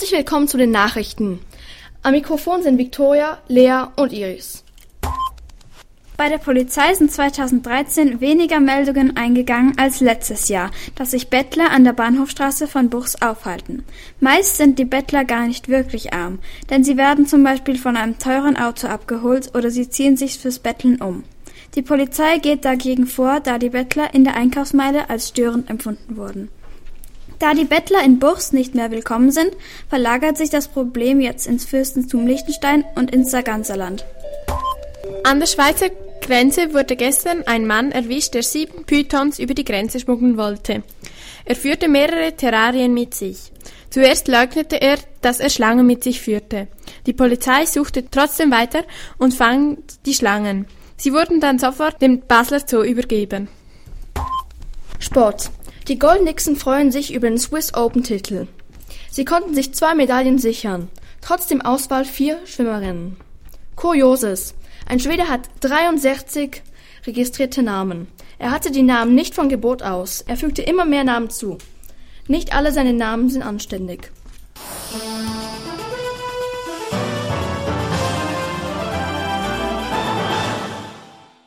Herzlich willkommen zu den Nachrichten. Am Mikrofon sind Viktoria, Lea und Iris. Bei der Polizei sind 2013 weniger Meldungen eingegangen als letztes Jahr, dass sich Bettler an der Bahnhofstraße von Buchs aufhalten. Meist sind die Bettler gar nicht wirklich arm, denn sie werden zum Beispiel von einem teuren Auto abgeholt oder sie ziehen sich fürs Betteln um. Die Polizei geht dagegen vor, da die Bettler in der Einkaufsmeile als störend empfunden wurden. Da die Bettler in Buchs nicht mehr willkommen sind, verlagert sich das Problem jetzt ins Fürstentum Liechtenstein und ins Sarganserland. An der Schweizer Grenze wurde gestern ein Mann erwischt, der 7 Pythons über die Grenze schmuggeln wollte. Er führte mehrere Terrarien mit sich. Zuerst leugnete er, dass er Schlangen mit sich führte. Die Polizei suchte trotzdem weiter und fand die Schlangen. Sie wurden dann sofort dem Basler Zoo übergeben. Sport. Die Golden Nixon freuen sich über den Swiss Open-Titel. Sie konnten sich 2 Medaillen sichern, trotzdem Auswahl 4 Schwimmerinnen. Kurioses. Ein Schwede hat 63 registrierte Namen. Er hatte die Namen nicht von Geburt aus. Er fügte immer mehr Namen zu. Nicht alle seine Namen sind anständig.